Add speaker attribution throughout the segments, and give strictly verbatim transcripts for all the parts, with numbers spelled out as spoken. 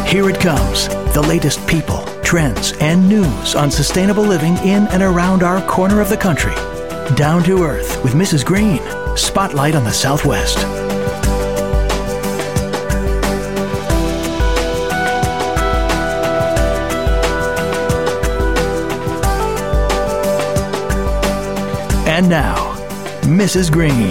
Speaker 1: Here it comes, the latest people, trends, and news on sustainable living in and around our corner of the country. Down to Earth with Missus Green. Spotlight on the Southwest. And now, Missus Green.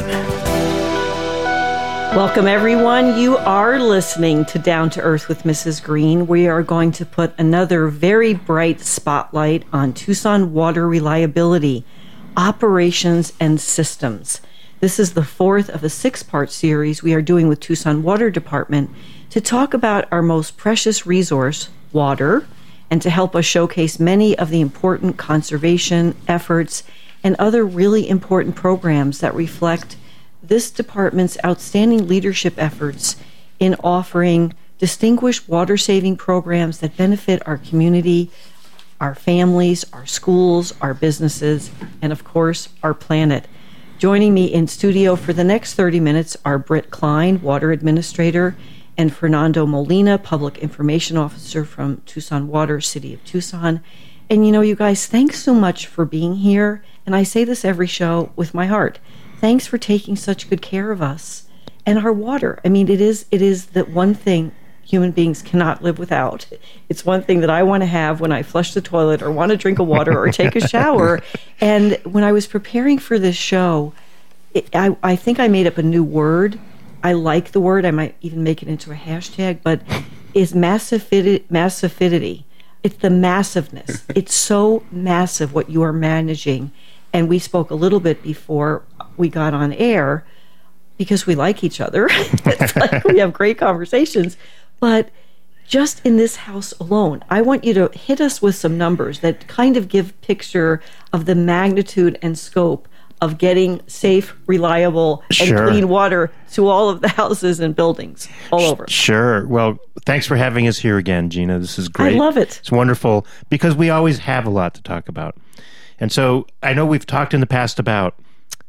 Speaker 2: Welcome, everyone. You are listening to Down to Earth with Missus Green. We are going to put another very bright spotlight on Tucson water reliability, operations, and systems. This is the fourth of a six-part series we are doing with Tucson Water Department to talk about our most precious resource, water, and to help us showcase many of the important conservation efforts and other really important programs that reflect this department's outstanding leadership efforts in offering distinguished water-saving programs that benefit our community, our families, our schools, our businesses, and of course, our planet. Joining me in studio for the next thirty minutes are Britt Klein, Water Administrator, and Fernando Molina, Public Information Officer from Tucson Water, City of Tucson. And you know, you guys, thanks so much for being here. And I say this every show with my heart. Thanks for taking such good care of us and our water. I mean, it is it is the one thing human beings cannot live without. It's one thing that I want to have when I flush the toilet or want to drink a water or take a shower. And when I was preparing for this show, it, I, I think I made up a new word. I like the word. I might even make it into a hashtag, but is massivity. massivity. It's the massiveness. It's so massive what you are managing. And we spoke a little bit before we got on air because we like each other. It's like we have great conversations. But just in this house alone, I want you to hit us with some numbers that kind of give picture of the magnitude and scope of getting safe, reliable, and
Speaker 3: Sure.
Speaker 2: clean water to all of the houses and buildings all over.
Speaker 3: Sure. Well, thanks for having us here again, Gina. This is great.
Speaker 2: I love it.
Speaker 3: It's wonderful because we always have a lot to talk about. And so I know we've talked in the past about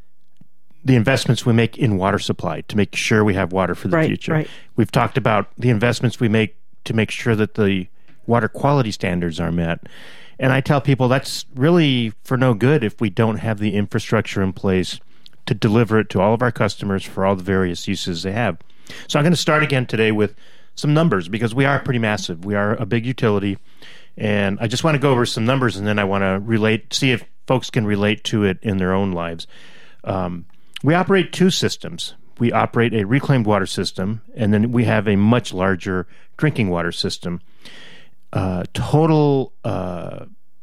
Speaker 3: the investments we make in water supply to make sure we have water for the
Speaker 2: Right,
Speaker 3: future.
Speaker 2: right.
Speaker 3: We've talked about the investments we make to make sure that the water quality standards are met. And I tell people that's really for no good if we don't have the infrastructure in place to deliver it to all of our customers for all the various uses they have. So I'm going to start again today with some numbers because we are pretty massive. We are a big utility. And I just want to go over some numbers and then I want to relate, see if folks can relate to it in their own lives. Um, we operate two systems. We operate a reclaimed water system, and then we have a much larger drinking water system. Uh, total uh,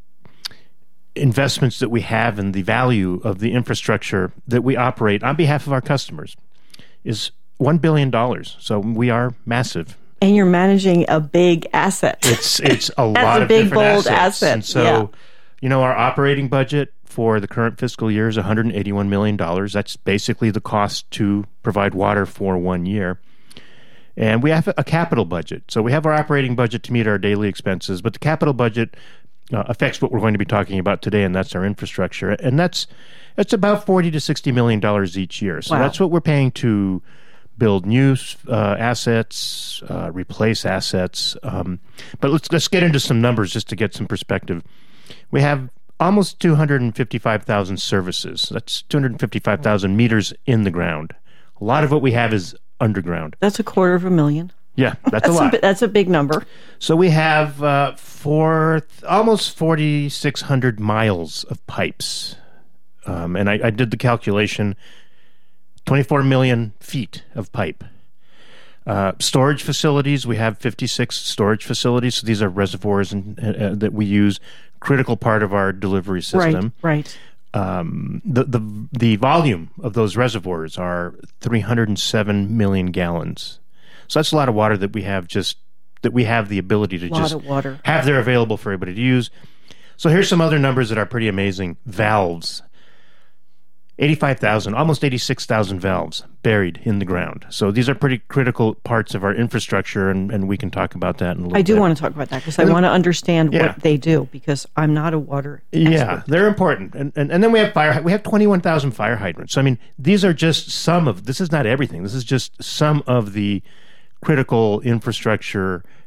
Speaker 3: investments that we have and the value of the infrastructure that we operate on behalf of our customers is one billion dollars. So we are massive.
Speaker 2: And you're managing a big asset.
Speaker 3: It's it's a
Speaker 2: That's
Speaker 3: lot
Speaker 2: a
Speaker 3: of
Speaker 2: big,
Speaker 3: different
Speaker 2: bold
Speaker 3: assets.
Speaker 2: asset.
Speaker 3: And so,
Speaker 2: Yeah.
Speaker 3: you know, our operating budget for the current fiscal year is one hundred eighty-one million dollars. That's basically the cost to provide water for one year. And we have a capital budget. So we have our operating budget to meet our daily expenses, but the capital budget uh, affects what we're going to be talking about today, and that's our infrastructure. And that's it's about forty to sixty million dollars each year. So
Speaker 2: Wow.
Speaker 3: that's what we're paying to build new uh, assets, uh, replace assets. Um, but let's let's get into some numbers just to get some perspective. We have almost two hundred fifty-five thousand services. That's two hundred fifty-five thousand meters in the ground. A lot of what we have is underground.
Speaker 2: That's a quarter of a million.
Speaker 3: Yeah, that's,
Speaker 2: That's
Speaker 3: a lot.
Speaker 2: bi- that's a big number.
Speaker 3: So we have uh, four, almost forty-six hundred miles of pipes. Um, and I, I did the calculation, twenty-four million feet of pipe. Uh, storage facilities, we have fifty-six storage facilities. So these are reservoirs and, uh, that we use, critical part of our delivery system.
Speaker 2: Right, right.
Speaker 3: Um, the, the, the volume of those reservoirs are three hundred seven million gallons. So that's a lot of water that we have just, that we have the ability to
Speaker 2: Lot
Speaker 3: just
Speaker 2: of water.
Speaker 3: have there available for everybody to use. So here's some other numbers that are pretty amazing. Valves. eighty-five thousand, almost eighty-six thousand valves buried in the ground. So these are pretty critical parts of our infrastructure, and, and we can talk about that in a little bit.
Speaker 2: I do want to talk about that because I want to understand
Speaker 3: Yeah.
Speaker 2: what they do because I'm not a water
Speaker 3: Yeah,
Speaker 2: expert.
Speaker 3: they're important. And, and and then we have fire. We have twenty-one thousand fire hydrants. So, I mean, these are just some of, this is not everything. This is just some of the critical infrastructure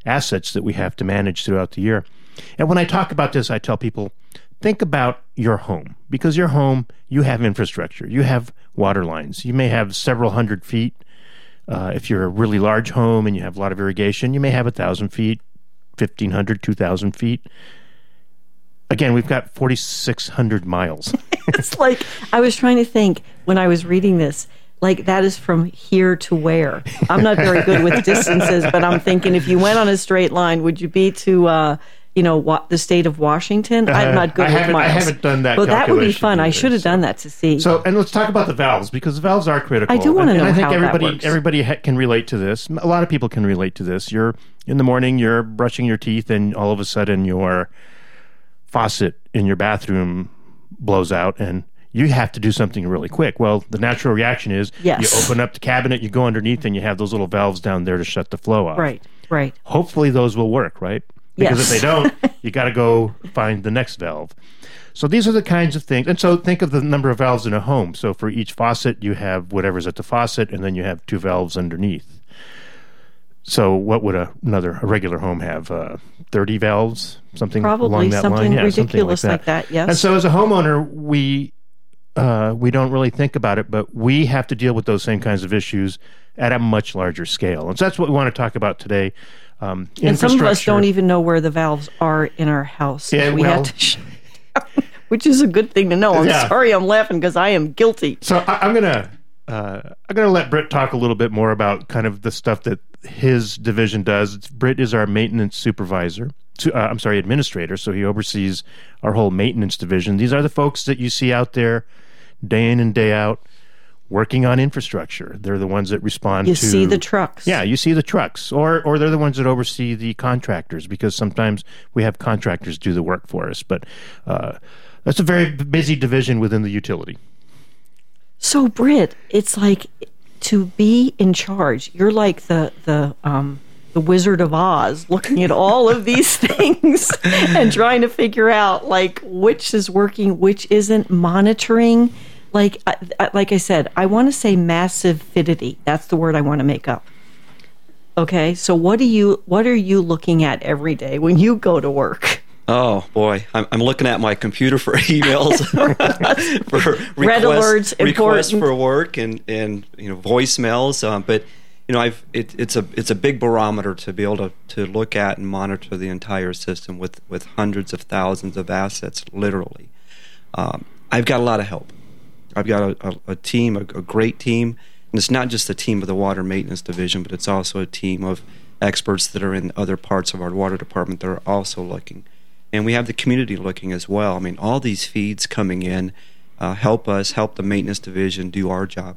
Speaker 3: assets that we have to manage throughout the year. And when I talk about this, I tell people, think about your home, because your home, you have infrastructure, you have water lines. You may have several hundred feet. Uh, if you're a really large home and you have a lot of irrigation, you may have a thousand feet, fifteen hundred, two thousand feet. Again, we've got forty-six hundred miles.
Speaker 2: It's like, I was trying to think when I was reading this, like that is from here to where? I'm not very good with distances, but I'm thinking if you went on a straight line, would you be to, uh, you know, what, the state of Washington? I'm not good
Speaker 3: uh,
Speaker 2: with miles.
Speaker 3: I haven't done that.
Speaker 2: Well, that would be fun.
Speaker 3: Either,
Speaker 2: I should have
Speaker 3: so.
Speaker 2: done that to see.
Speaker 3: So, and let's talk about the valves, because the valves are critical.
Speaker 2: I do want to know
Speaker 3: and I think
Speaker 2: how
Speaker 3: everybody,
Speaker 2: that works.
Speaker 3: everybody ha- can relate to this. A lot of people can relate to this. You're in the morning, you're brushing your teeth, and all of a sudden your faucet in your bathroom blows out, and you have to do something really quick. Well, the natural reaction is
Speaker 2: yes.
Speaker 3: you open up the cabinet, you go underneath, and you have those little valves down there to shut the flow off.
Speaker 2: Right, right.
Speaker 3: Hopefully those will work, right? Because
Speaker 2: yes.
Speaker 3: if they don't, you got to go find the next valve. So these are the kinds of things. And so think of the number of valves in a home. So for each faucet, you have whatever's at the faucet, and then you have two valves underneath. So what would a, another a regular home have? Uh, thirty valves, something
Speaker 2: Probably
Speaker 3: along that
Speaker 2: something
Speaker 3: line. Yeah,
Speaker 2: ridiculous
Speaker 3: something like that.
Speaker 2: like that. Yes.
Speaker 3: And so as a homeowner, we uh, we don't really think about it, but we have to deal with those same kinds of issues at a much larger scale. And so that's what we want to talk about today. Um,
Speaker 2: and some of us don't even know where the valves are in our house.
Speaker 3: Yeah,
Speaker 2: we
Speaker 3: well,
Speaker 2: have to shut down, which is a good thing to know. I'm
Speaker 3: yeah.
Speaker 2: sorry I'm laughing because I am guilty.
Speaker 3: So I, I'm gonna uh, I'm gonna let Britt talk a little bit more about kind of the stuff that his division does. Britt is our maintenance supervisor. Uh, I'm sorry, administrator. So he oversees our whole maintenance division. These are the folks that you see out there day in and day out, working on infrastructure. They're the ones that respond
Speaker 2: you
Speaker 3: to...
Speaker 2: You see the trucks.
Speaker 3: Yeah, you see the trucks. Or or they're the ones that oversee the contractors, because sometimes we have contractors do the work for us. But uh, that's a very busy division within the utility.
Speaker 2: So, Britt, it's like to be in charge. You're like the the um, the Wizard of Oz, looking at all of these things and trying to figure out like which is working, which isn't, monitoring. Like, like I said, I want to say massive fidity. That's the word I want to make up. Okay, so what do you what are you looking at every day when you go to work?
Speaker 4: Oh boy, I'm, I'm looking at my computer for emails, for
Speaker 2: red
Speaker 4: requests,
Speaker 2: alerts,
Speaker 4: requests
Speaker 2: important.
Speaker 4: for work, and, and you know voicemails. Um, but you know, I've it, it's a it's a big barometer to be able to, to look at and monitor the entire system with, with hundreds of thousands of assets, literally. Um, I've got a lot of help. I've got a, a, a team, a, a great team, and it's not just a team of the water maintenance division, but it's also a team of experts that are in other parts of our water department that are also looking. And we have the community looking as well. I mean, all these feeds coming in uh, help us, help the maintenance division do our job.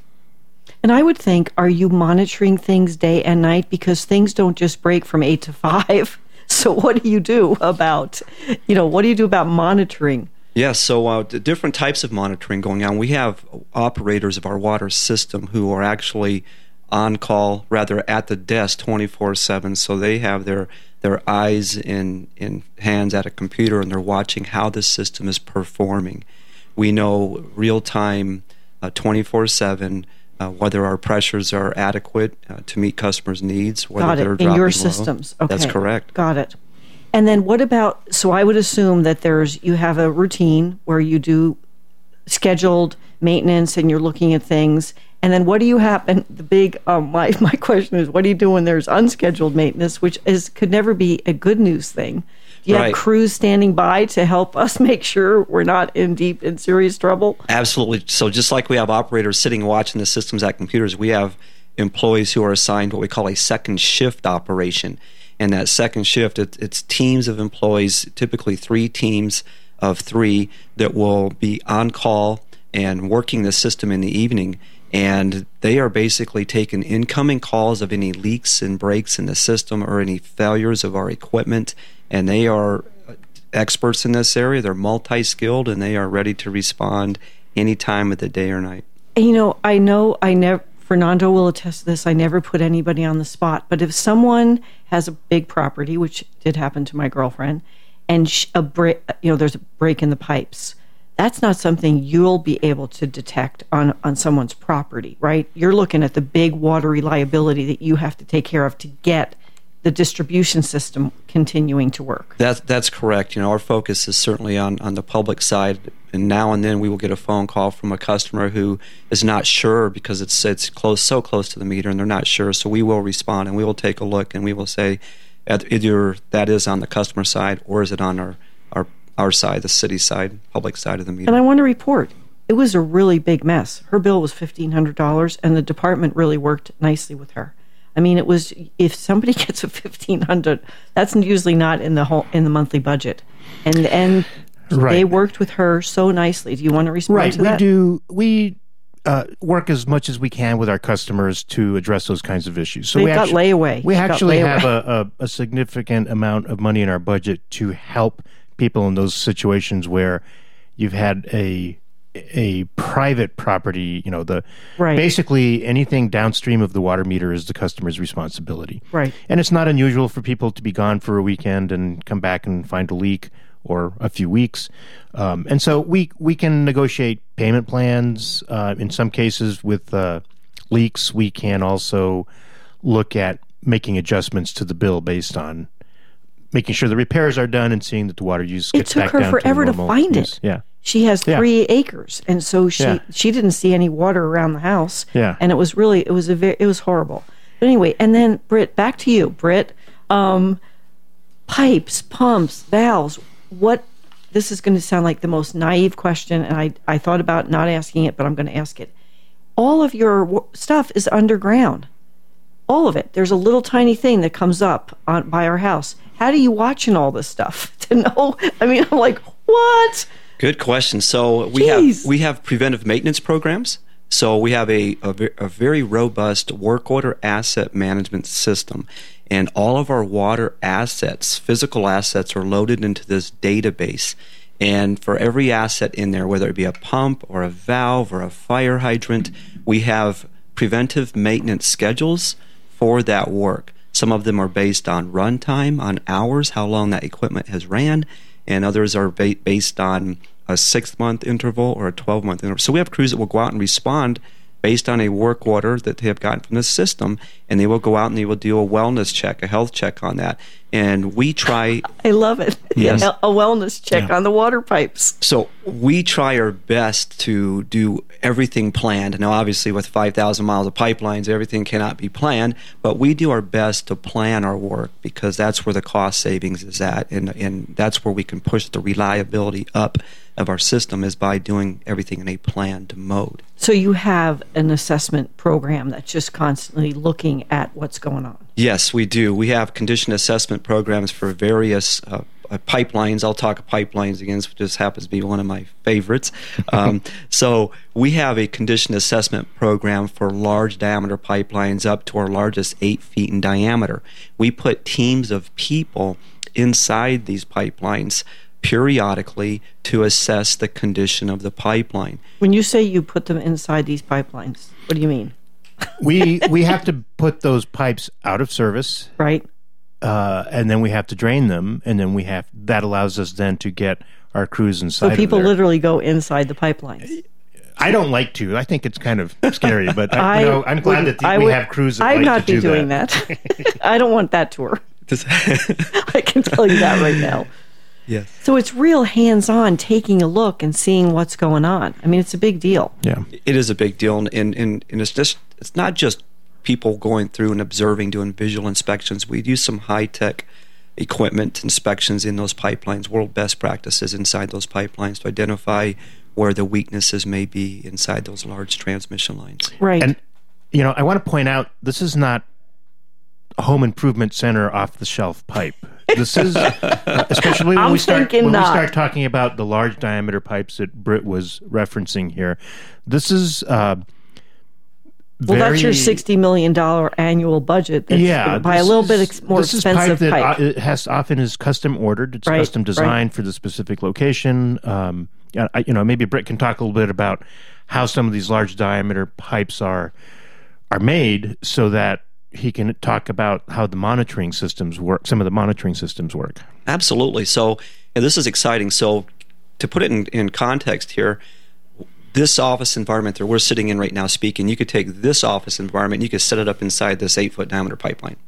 Speaker 2: And I would think, are you monitoring things day and night? Because things don't just break from eight to five. So what do you do about, you know, what do you do about monitoring?
Speaker 4: Yes, so uh, the different types of monitoring going on. We have operators of our water system who are actually on call, rather at the desk twenty-four seven, so they have their their eyes and, and hands at a computer, and they're watching how the system is performing. We know real-time, uh, twenty-four seven, uh, whether our pressures are adequate uh, to meet customers' needs, whether
Speaker 2: Got it.
Speaker 4: they're
Speaker 2: In
Speaker 4: dropping
Speaker 2: your
Speaker 4: low.
Speaker 2: systems. Okay.
Speaker 4: That's correct.
Speaker 2: Got it. And then what about, so I would assume that there's, you have a routine where you do scheduled maintenance and you're looking at things. And then what do you have, and the big, um, my, my question is, what do you do when there's unscheduled maintenance, which is could never be a good news thing? Do you
Speaker 4: Right.
Speaker 2: have crews standing by to help us make sure we're not in deep and serious trouble?
Speaker 4: Absolutely. So just like we have operators sitting watching the systems at computers, we have employees who are assigned what we call a second shift operation. And that second shift, it, it's teams of employees, typically three teams of three, that will be on call and working the system in the evening. And they are basically taking incoming calls of any leaks and breaks in the system or any failures of our equipment. And they are experts in this area. They're multi-skilled, and they are ready to respond any time of the day or night.
Speaker 2: And, you know, I know I never, Fernando will attest to this, I never put anybody on the spot. But if someone has a big property, which did happen to my girlfriend, and sh- a break, you know, there's a break in the pipes, that's not something you'll be able to detect on, on someone's property, right? You're looking at the big water reliability that you have to take care of to get the distribution system continuing to work.
Speaker 4: That's that's correct. You know, our focus is certainly on, on the public side, and now and then we will get a phone call from a customer who is not sure because it's it's close so close to the meter, and they're not sure. So we will respond, and we will take a look, and we will say, either that is on the customer side or is it on our our, our side, the city side, public side of the meter.
Speaker 2: And I want to report, it was a really big mess. Her bill was fifteen hundred dollars, and the department really worked nicely with her. I mean, it was, if somebody gets a fifteen hundred dollars, that's usually not in the whole in the monthly budget, and and
Speaker 3: right.
Speaker 2: they worked with her so nicely. Do you want to respond
Speaker 3: right.
Speaker 2: to that?
Speaker 3: Right, we do. We uh, work as much as we can with our customers to address those kinds of issues. So
Speaker 2: They've
Speaker 3: we
Speaker 2: got
Speaker 3: actually,
Speaker 2: layaway.
Speaker 3: We
Speaker 2: She's got
Speaker 3: actually
Speaker 2: layaway.
Speaker 3: have a, a, a significant amount of money in our budget to help people in those situations where you've had a a private property, you know, the
Speaker 2: Right.
Speaker 3: basically anything downstream of the water meter is the customer's responsibility.
Speaker 2: Right.
Speaker 3: And it's not unusual for people to be gone for a weekend and come back and find a leak or a few weeks. Um, and so we we can negotiate payment plans. Uh, in some cases with uh, leaks, we can also look at making adjustments to the bill based on making sure the repairs are done and seeing that the water use
Speaker 2: It
Speaker 3: gets
Speaker 2: took
Speaker 3: back
Speaker 2: her
Speaker 3: down
Speaker 2: forever
Speaker 3: to
Speaker 2: to
Speaker 3: normal
Speaker 2: find
Speaker 3: use.
Speaker 2: it.
Speaker 3: Yeah.
Speaker 2: She has
Speaker 3: Yeah.
Speaker 2: three acres, and so she
Speaker 3: Yeah.
Speaker 2: she didn't see any water around the house.
Speaker 3: Yeah.
Speaker 2: And it was really it was a very, it was horrible. But anyway, and then Britt, back to you, Britt. Um, pipes, pumps, valves. What? This is going to sound like the most naive question, and I I thought about not asking it, but I'm going to ask it. All of your w- stuff is underground. All of it. There's a little tiny thing that comes up on, by our house. How do you watching all this stuff to know? I mean, I'm like, what?
Speaker 4: Good question. So we
Speaker 2: Jeez.
Speaker 4: have we have preventive maintenance programs. So we have a, a, ve- a very robust work order asset management system, and all of our water assets, physical assets, are loaded into this database. And for every asset in there, whether it be a pump or a valve or a fire hydrant, we have preventive maintenance schedules for that work. Some of them are based on runtime, on hours, how long that equipment has ran, and others are ba- based on a six-month interval or a twelve-month interval. So we have crews that will go out and respond based on a work order that they have gotten from the system, and they will go out and they will do a wellness check, a health check on that. And we try...
Speaker 2: I love it.
Speaker 4: Yes.
Speaker 2: A, a wellness check
Speaker 3: Yeah.
Speaker 2: on the water pipes.
Speaker 4: So we try our best to do everything planned. Now, obviously, with five thousand miles of pipelines, everything cannot be planned, but we do our best to plan our work because that's where the cost savings is at, and, and that's where we can push the reliability up of our system is by doing everything in a planned mode.
Speaker 2: So you have an assessment program that's just constantly looking at what's going on.
Speaker 4: Yes, we do. We have condition assessment programs for various uh, uh, pipelines. I'll talk pipelines again. This just happens to be one of my favorites. Um, so we have a condition assessment program for large diameter pipelines up to our largest eight feet in diameter. We put teams of people inside these pipelines periodically to assess the condition of the pipeline.
Speaker 2: When you say you put them inside these pipelines, what do you mean?
Speaker 3: we we have to put those pipes out of service,
Speaker 2: Right?
Speaker 3: uh, and then we have to drain them, and then we have that allows us then to get our crews inside.
Speaker 2: So people
Speaker 3: of there.
Speaker 2: literally go inside the pipelines.
Speaker 3: I don't like to. I think it's kind of scary, but I,
Speaker 2: I
Speaker 3: you know, I'm glad
Speaker 2: wouldn't-
Speaker 3: that the,
Speaker 2: I
Speaker 3: we
Speaker 2: would-
Speaker 3: have crews that
Speaker 2: I'd
Speaker 3: like
Speaker 2: not
Speaker 3: to
Speaker 2: be
Speaker 3: do
Speaker 2: doing
Speaker 3: that.
Speaker 2: that. I don't want that tour. I can tell you that right now.
Speaker 4: Yes.
Speaker 2: So it's real hands-on, taking a look and seeing what's going on. I mean, it's a big deal.
Speaker 3: Yeah.
Speaker 4: It is a big deal, and, and, and it's just it's not just people going through and observing, doing visual inspections. We use some high-tech equipment inspections in those pipelines, world best practices inside those pipelines to identify where the weaknesses may be inside those large transmission lines.
Speaker 2: Right.
Speaker 3: And you know, I want to point out this is not a home improvement center off-the-shelf pipe. This is, especially when
Speaker 2: I'm
Speaker 3: we start
Speaker 2: thinking
Speaker 3: when
Speaker 2: not.
Speaker 3: we start talking about the large diameter pipes that Britt was referencing here. This is uh,
Speaker 2: well,
Speaker 3: very,
Speaker 2: that's your sixty million dollars annual budget. That's
Speaker 3: yeah,
Speaker 2: by a
Speaker 3: this
Speaker 2: little bit
Speaker 3: is-
Speaker 2: ex- more
Speaker 3: this
Speaker 2: expensive
Speaker 3: is pipe.
Speaker 2: pipe.
Speaker 3: That, uh, it has often is custom ordered. It's
Speaker 2: Right,
Speaker 3: custom
Speaker 2: right.
Speaker 3: designed for the specific location. Um, yeah, I, you know, maybe Britt can talk a little bit about how some of these large diameter pipes are are made, so that he can talk about how the monitoring systems work. Some of the monitoring systems work.
Speaker 4: Absolutely. So, and this is exciting. So, to put it in, in context here, this office environment that we're sitting in right now speaking, you could take this office environment, you could set it up inside this eight-foot diameter pipeline.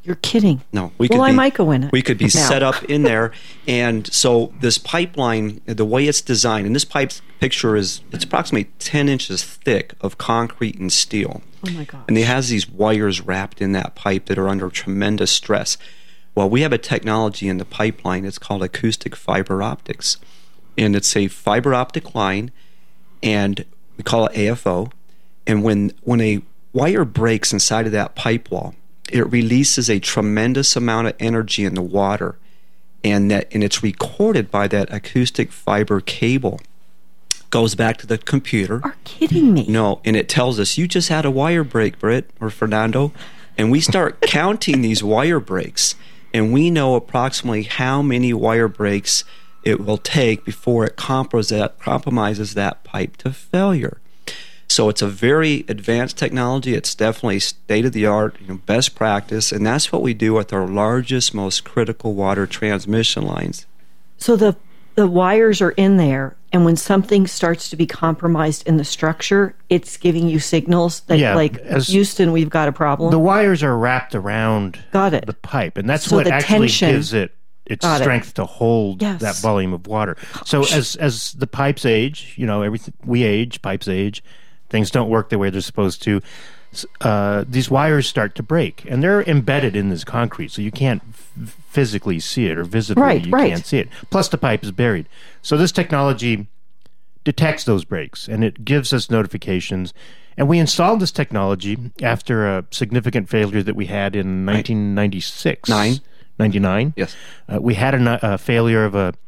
Speaker 2: You're kidding.
Speaker 4: No, we
Speaker 2: well,
Speaker 4: could
Speaker 2: I
Speaker 4: be,
Speaker 2: might go in it.
Speaker 4: We could be
Speaker 2: now.
Speaker 4: set up in there. And so this pipeline, the way it's designed, and this pipe picture is, it's approximately ten inches thick of concrete and steel.
Speaker 2: Oh, my gosh.
Speaker 4: And it has these wires wrapped in that pipe that are under tremendous stress. Well, we have a technology in the pipeline. It's called acoustic fiber optics. And it's a fiber optic line, and we call it A F O. And when when a wire breaks inside of that pipe wall, it releases a tremendous amount of energy in the water, and that and it's recorded by that acoustic fiber cable. Goes back to the computer.
Speaker 2: Are kidding me?
Speaker 4: No, and it tells us, you just had a wire break, Britt or Fernando, and we start counting these wire breaks, and we know approximately how many wire breaks it will take before it compromises that pipe to failure. So it's a very advanced technology. It's definitely state-of-the-art, you know, best practice, and that's what we do with our largest, most critical water transmission lines.
Speaker 2: So the the wires are in there, and when something starts to be compromised in the structure, it's giving you signals that,
Speaker 3: Yeah,
Speaker 2: like,
Speaker 3: as-
Speaker 2: Houston, we've got a problem.
Speaker 3: The wires are wrapped around
Speaker 2: Got it.
Speaker 3: the pipe, and that's
Speaker 2: So
Speaker 3: what
Speaker 2: the
Speaker 3: actually
Speaker 2: tension-
Speaker 3: gives it its
Speaker 2: Got it.
Speaker 3: strength to hold
Speaker 2: Yes.
Speaker 3: that volume of water. So as as the pipes age, you know, everything we age, pipes age, things don't work the way they're supposed to. s- Uh, these wires start to break, and they're embedded in this concrete, so you can't f- physically see it, or visibly
Speaker 2: Right,
Speaker 3: you
Speaker 2: right.
Speaker 3: can't see it. Plus, the pipe is buried. So this technology detects those breaks, and it gives us notifications. And we installed this technology after a significant failure that we had in nineteen ninety-six.
Speaker 4: Nine.
Speaker 3: ninety-nine.
Speaker 4: Yes.
Speaker 3: Uh, we had a, ni- a failure of a,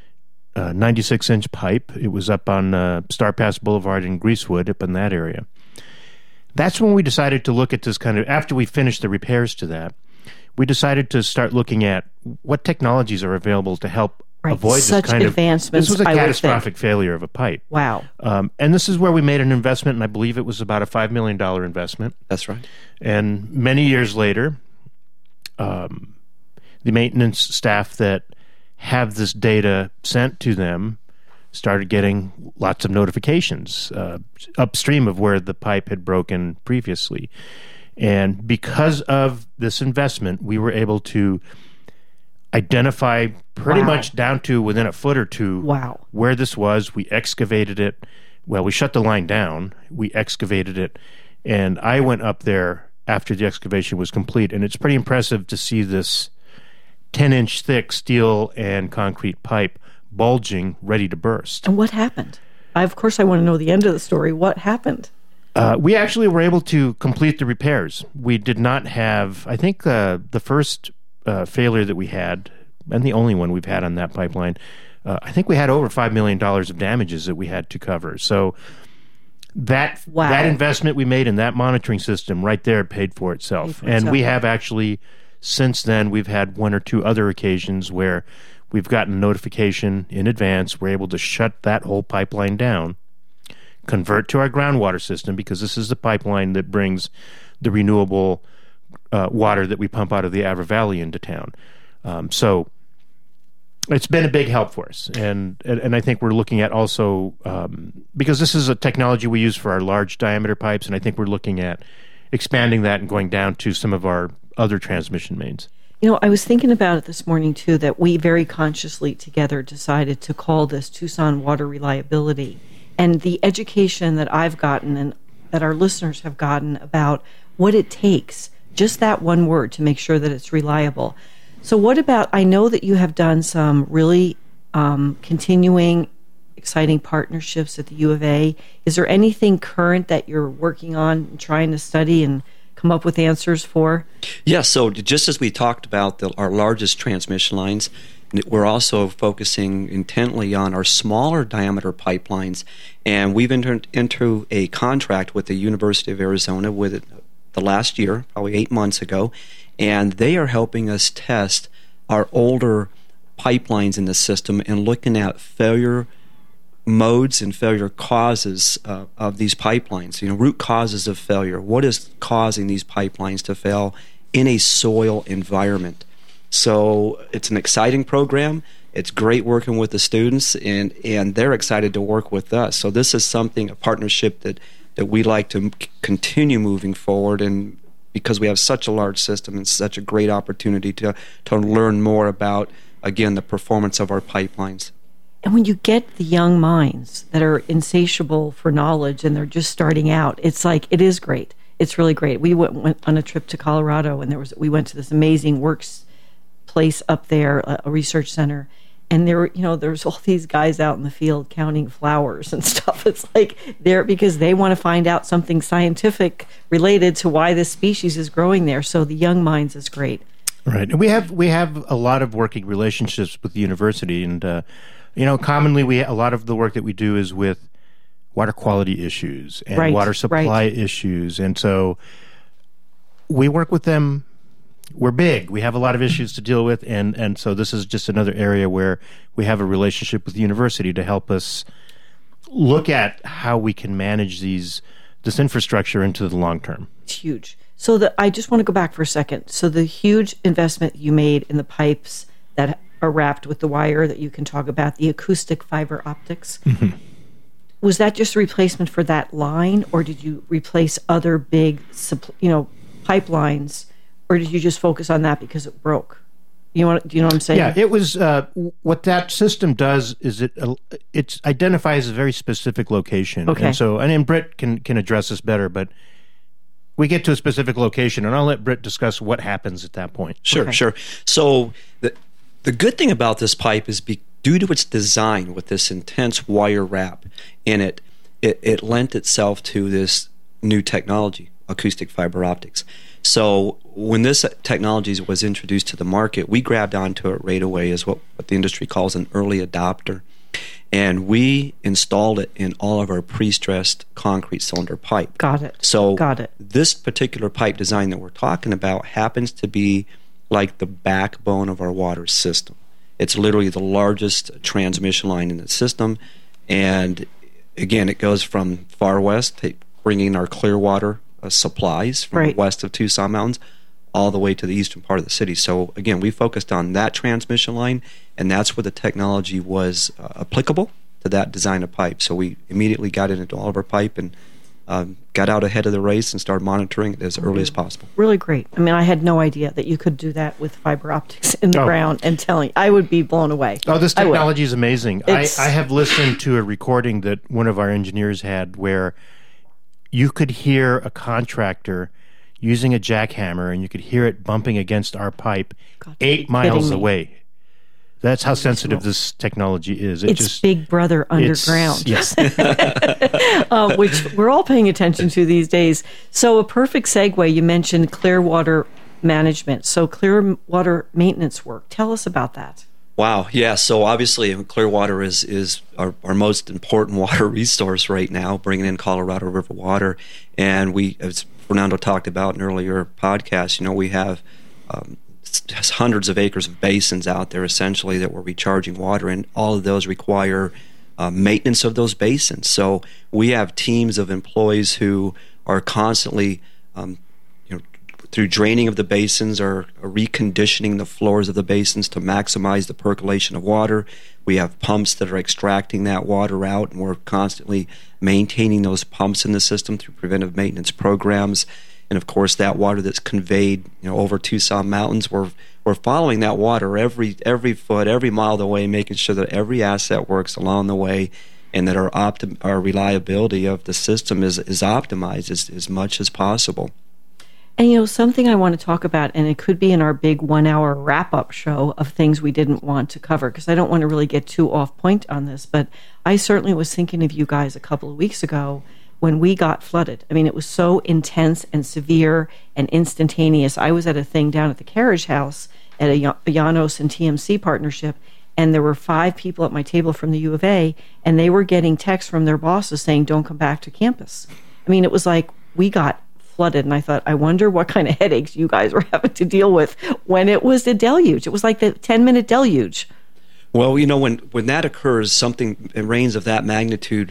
Speaker 3: a ninety-six inch pipe. It was up on uh, Star Pass Boulevard in Greasewood, up in that area. That's when we decided to look at this kind of, after we finished the repairs to that, we decided to start looking at what technologies are available to help
Speaker 2: Right.
Speaker 3: avoid
Speaker 2: Such
Speaker 3: this kind
Speaker 2: advancements,
Speaker 3: of, this was a
Speaker 2: I would
Speaker 3: catastrophic failure of a pipe.
Speaker 2: wow.
Speaker 3: Um, and this is where we made an investment, and I believe it was about a five million dollars investment.
Speaker 4: That's right.
Speaker 3: And many years later, um, the maintenance staff that have this data sent to them started getting lots of notifications uh, upstream of where the pipe had broken previously. And because of this investment, we were able to identify pretty
Speaker 2: Wow.
Speaker 3: much down to within a foot or two
Speaker 2: Wow.
Speaker 3: where this was. We excavated it. Well, we shut the line down. We excavated it. And I went up there after the excavation was complete. And it's pretty impressive to see this ten inch thick steel and concrete pipe bulging, ready to burst.
Speaker 2: And what happened? I, of course, I want to know the end of the story. What happened?
Speaker 3: Uh, we actually were able to complete the repairs. We did not have, I think uh, the first uh, failure that we had, and the only one we've had on that pipeline, uh, I think we had over five million dollars of damages that we had to cover. So that
Speaker 2: Wow.
Speaker 3: that investment we made in that monitoring system right there paid for itself.
Speaker 2: Paid for
Speaker 3: and
Speaker 2: itself.
Speaker 3: we have actually, since then, we've had one or two other occasions where we've gotten notification in advance. We're able to shut that whole pipeline down, convert to our groundwater system, because this is the pipeline that brings the renewable uh, water that we pump out of the Avra Valley into town. Um, so it's been a big help for us. And, and, and I think we're looking at also, um, because this is a technology we use for our large diameter pipes, and I think we're looking at expanding that and going down to some of our other transmission mains.
Speaker 2: You know, I was thinking about it this morning, too, that we very consciously together decided to call this Tucson Water Reliability. And the education that I've gotten and that our listeners have gotten about what it takes, just that one word, to make sure that it's reliable. So what about, I know that you have done some really um, continuing, exciting partnerships at the U of A. Is there anything current that you're working on and trying to study and come up with answers for?
Speaker 4: Yeah, so just as we talked about the, our largest transmission lines, we're also focusing intently on our smaller diameter pipelines, and we've entered into a contract with the University of Arizona with it the last year, probably eight months ago, and they are helping us test our older pipelines in the system and looking at failure modes and failure causes uh, of these pipelines. You know, root causes of failure. What is causing these pipelines to fail in a soil environment? So it's an exciting program. It's great working with the students, and, and they're excited to work with us. So this is something, a partnership that, that we like to m- continue moving forward, and because we have such a large system and such a great opportunity to to learn more about, again, the performance of our pipelines.
Speaker 2: And when you get the young minds that are insatiable for knowledge and they're just starting out, it's like, it is great. It's really great. We went, went on a trip to Colorado, and there was we went to this amazing works place up there, a, a research center, and there were, you know, there's all these guys out in the field counting flowers and stuff. It's like they're because they want to find out something scientific related to why this species is growing there. So the young minds is great.
Speaker 3: Right, and we have we have a lot of working relationships with the university, and uh, you know, commonly we a lot of the work that we do is with water quality issues and
Speaker 2: right,
Speaker 3: water supply
Speaker 2: right.
Speaker 3: issues, and so we work with them. We're big. We have a lot of issues to deal with, and and so this is just another area where we have a relationship with the university to help us look at how we can manage these this infrastructure into the long term.
Speaker 2: It's huge. So the, I just want to go back for a second. So the huge investment you made in the pipes that are wrapped with the wire that you can talk about, the acoustic fiber optics, mm-hmm. was that just a replacement for that line, or did you replace other big, you know, pipelines, or did you just focus on that because it broke? You know, do you know what I'm saying?
Speaker 3: Yeah, it was. Uh, what that system does is it uh, it identifies a very specific location.
Speaker 2: Okay.
Speaker 3: And so, and then Britt can can address this better, but we get to a specific location, and I'll let Britt discuss what happens at that point.
Speaker 4: Sure,
Speaker 2: okay.
Speaker 4: sure. So the the good thing about this pipe is be, due to its design with this intense wire wrap in it, it, it lent itself to this new technology, acoustic fiber optics. So when this technology was introduced to the market, we grabbed onto it right away as what, what the industry calls an early adopter. And we installed it in all of our pre-stressed concrete cylinder pipe.
Speaker 2: Got it.
Speaker 4: So
Speaker 2: Got it.
Speaker 4: This particular pipe design that we're talking about happens to be like the backbone of our water system. It's literally the largest transmission line in the system. And again, it goes from far west, bringing our clear water uh, supplies from
Speaker 2: right.
Speaker 4: west of Tucson Mountains all the way to the eastern part of the city. So again, we focused on that transmission line, and that's where the technology was uh, applicable to that design of pipe. So we immediately got it into all of our pipe and um, got out ahead of the race and started monitoring it as early as possible.
Speaker 2: Really great. I mean, I had no idea that you could do that with fiber optics in the
Speaker 3: oh.
Speaker 2: ground and telling. I would be blown away.
Speaker 3: Oh, this technology is amazing. I, I have listened to a recording that one of our engineers had where you could hear a contractor using a jackhammer, and you could hear it bumping against our pipe God, eight miles away. That's how sensitive this technology is. It
Speaker 2: it's
Speaker 3: just,
Speaker 2: Big Brother underground.
Speaker 3: Yes.
Speaker 2: um, which we're all paying attention to these days. So a perfect segue, you mentioned clear water management. So clear water maintenance work. Tell us about that.
Speaker 4: Wow. Yeah. So obviously clear water is, is our, our most important water resource right now, bringing in Colorado River water. And we, as Fernando talked about in earlier podcasts, you know, we have um, hundreds of acres of basins out there essentially that we're recharging water in. All of those require uh, maintenance of those basins. So we have teams of employees who are constantly um, you know, through draining of the basins or reconditioning the floors of the basins to maximize the percolation of water. We have pumps that are extracting that water out, and we're constantly maintaining those pumps in the system through preventive maintenance programs. And of course, that water that's conveyed, you know, over Tucson Mountains, we're we're following that water every every foot, every mile of the way, making sure that every asset works along the way, and that our optim- our reliability of the system is is optimized as, as much as possible.
Speaker 2: And, you know, something I want to talk about, and it could be in our big one-hour wrap-up show of things we didn't want to cover, because I don't want to really get too off point on this, but I certainly was thinking of you guys a couple of weeks ago when we got flooded. I mean, it was so intense and severe and instantaneous. I was at a thing down at the Carriage House at a Llanos and T M C partnership, and there were five people at my table from the U of A, and they were getting texts from their bosses saying, don't come back to campus. I mean, it was like we got flooded, and I thought, I wonder what kind of headaches you guys were having to deal with when it was the deluge. It was like the ten-minute deluge.
Speaker 4: Well, you know, when, when that occurs, something, it rains of that magnitude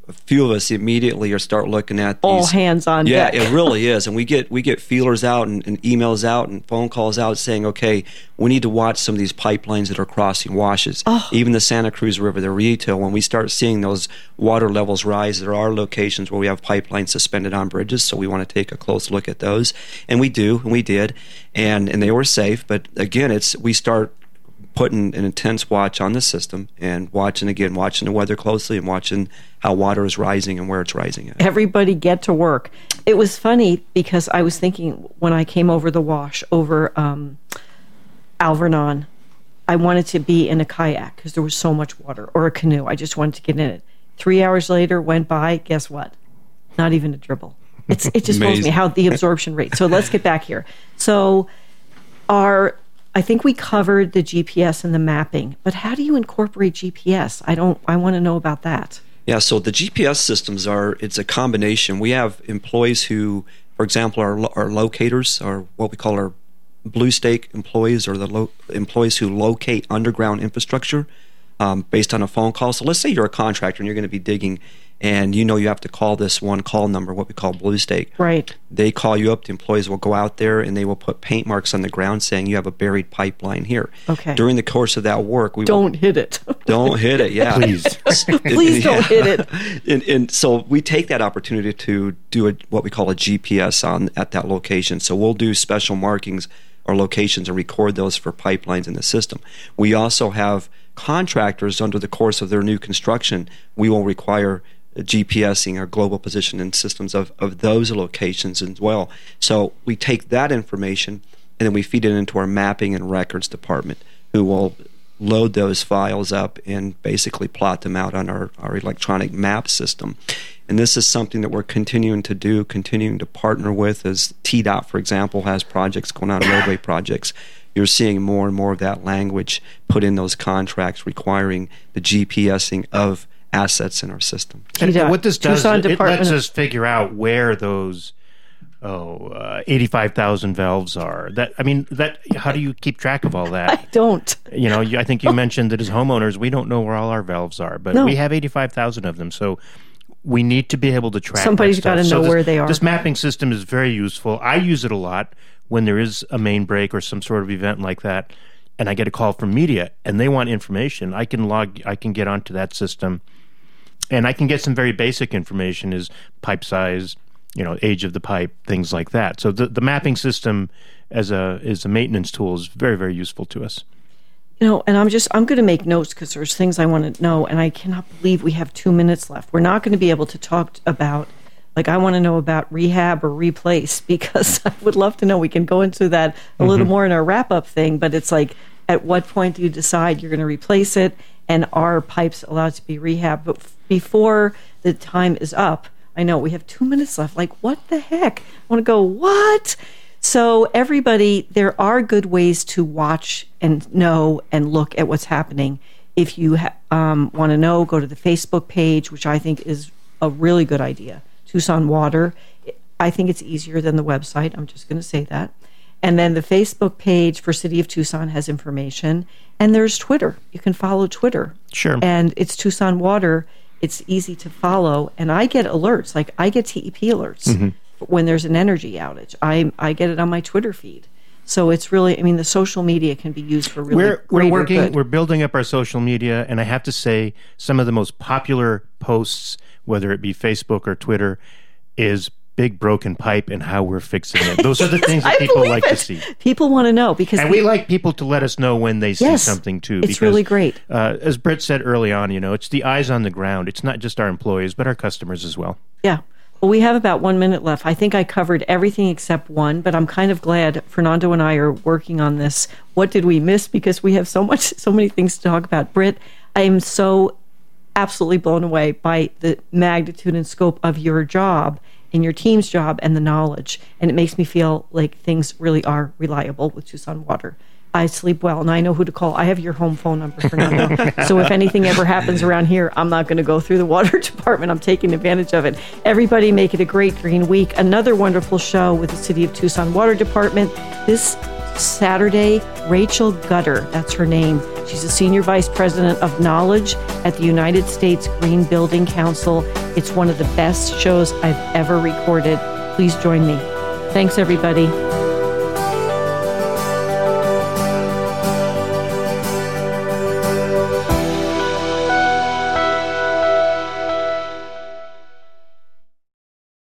Speaker 4: a few of us immediately are start looking at these.
Speaker 2: All hands on
Speaker 4: yeah,
Speaker 2: deck.
Speaker 4: it really is. And we get we get feelers out and, and emails out and phone calls out saying, okay, we need to watch some of these pipelines that are crossing washes.
Speaker 2: Oh.
Speaker 4: Even the Santa Cruz River, the Rito, when we start seeing those water levels rise, there are locations where we have pipelines suspended on bridges, so we want to take a close look at those. And we do, and we did, and, and they were safe. But again, it's we start putting an intense watch on the system and watching, again, watching the weather closely and watching how water is rising and where it's rising at.
Speaker 2: Everybody get to work. It was funny because I was thinking when I came over the wash over um, Alvernon, I wanted to be in a kayak because there was so much water, or a canoe. I just wanted to get in it. Three hours later went by, guess what? Not even a dribble. It's, it just blows me how the absorption rate. So let's get back here. So our... I think we covered the G P S and the mapping, but how do you incorporate G P S? I don't, I want to know about that.
Speaker 4: Yeah, so the G P S systems are, it's a combination. We have employees who, for example, are, are locators, or what we call our blue stake employees, or the lo- employees who locate underground infrastructure um, based on a phone call. So let's say you're a contractor and you're going to be digging, and you know you have to call this one call number, what we call blue stake.
Speaker 2: Right.
Speaker 4: They call you up, the employees will go out there and they will put paint marks on the ground saying you have a buried pipeline here.
Speaker 2: Okay.
Speaker 4: During the course of that work, we
Speaker 2: Don't
Speaker 4: will,
Speaker 2: hit it.
Speaker 4: Don't hit it, yeah.
Speaker 3: Please.
Speaker 2: Please don't hit it.
Speaker 4: And, and so we take that opportunity to do a, what we call a G P S on at that location. So we'll do special markings or locations and record those for pipelines in the system. We also have contractors under the course of their new construction, we will require GPSing or global positioning systems of, of those locations as well. So we take that information and then we feed it into our mapping and records department, who will load those files up and basically plot them out on our, our electronic map system. And this is something that we're continuing to do, continuing to partner with, as T DOT, for example, has projects going on, roadway projects. You're seeing more and more of that language put in those contracts requiring the GPSing of assets in our system.
Speaker 3: And,
Speaker 2: T DOT,
Speaker 3: and what this does,
Speaker 2: Tucson
Speaker 3: it, it
Speaker 2: Department
Speaker 3: lets
Speaker 2: of-
Speaker 3: us figure out where those oh uh, eighty-five thousand valves are. That I mean, that how do you keep track of all
Speaker 2: I
Speaker 3: that?
Speaker 2: don't.
Speaker 3: You know, you, I think you mentioned that as homeowners, we don't know where all our valves are, but
Speaker 2: No.
Speaker 3: we have eighty-five thousand of them, so we need to be able to track.
Speaker 2: Somebody's
Speaker 3: that stuff.
Speaker 2: gotta
Speaker 3: So
Speaker 2: know
Speaker 3: this-
Speaker 2: where they are.
Speaker 3: This mapping system is very useful. I use it a lot when there is a main break or some sort of event like that, and I get a call from media and they want information. I can log. I can get onto that system. And I can get some very basic information, is pipe size, you know, age of the pipe, things like that. So the, the mapping system as a as a maintenance tool is very, very useful to us.
Speaker 2: You know, and I'm just, I'm going to make notes because there's things I want to know, and I cannot believe we have two minutes left. We're not going to be able to talk about, like, I want to know about rehab or replace, because I would love to know. We can go into that a little more in our wrap-up thing, but it's like, at what point do you decide you're going to replace it, and are pipes allowed to be rehabbed? But f- before the time is up, I know we have two minutes left. Like, what the heck? I want to go, what? So everybody, there are good ways to watch and know and look at what's happening. If you ha- um, want to know, go to the Facebook page, which I think is a really good idea. Tucson Water. I think it's easier than the website. I'm just going to say that. And then the Facebook page for City of Tucson has information. And there's Twitter. You can follow Twitter.
Speaker 3: Sure.
Speaker 2: And it's Tucson Water. It's easy to follow. And I get alerts. Like, I get T E P alerts mm-hmm. when there's an energy outage. I I get it on my Twitter feed. So it's really, I mean, the social media can be used for really
Speaker 3: we're, we're
Speaker 2: greater
Speaker 3: working,
Speaker 2: good.
Speaker 3: We're building up our social media, and I have to say, some of the most popular posts, whether it be Facebook or Twitter, is big broken pipe and how we're fixing it. Those are the things that
Speaker 2: I
Speaker 3: people
Speaker 2: believe
Speaker 3: like
Speaker 2: it.
Speaker 3: to see.
Speaker 2: People want to know because
Speaker 3: And
Speaker 2: we,
Speaker 3: we like people to let us know when they see
Speaker 2: Yes,
Speaker 3: something too.
Speaker 2: it's
Speaker 3: because,
Speaker 2: really great.
Speaker 3: Uh, as Britt said early on, you know, it's the eyes on the ground. It's not just our employees, but our customers as well.
Speaker 2: Yeah. Well, we have about one minute left. I think I covered everything except one, but I'm kind of glad Fernando and I are working on this. What did we miss? Because we have so much, so many things to talk about. Britt, I am so absolutely blown away by the magnitude and scope of your job and your team's job and the knowledge. And it makes me feel like things really are reliable with Tucson Water. I sleep well, and I know who to call. I have your home phone number, Fernando. So if anything ever happens around here, I'm not going to go through the water department. I'm taking advantage of it. Everybody make it a great green week. Another wonderful show with the City of Tucson Water Department. This Saturday, Rachel Gutter, that's her name. She's a Senior Vice President of Knowledge at the United States Green Building Council. It's one of the best shows I've ever recorded. Please join me. Thanks, everybody.